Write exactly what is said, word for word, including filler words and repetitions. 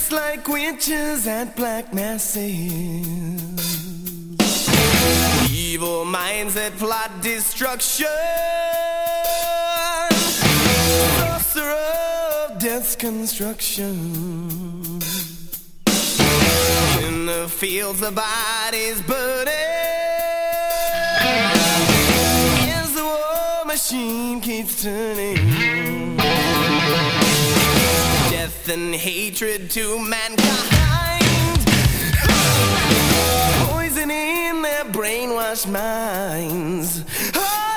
like witches at black masses, evil minds that plot destruction, sorcerer of death's construction. In the fields the bodies burning, as the war machine keeps turning. Death and hatred to mankind, poison in their brainwashed minds. Oh!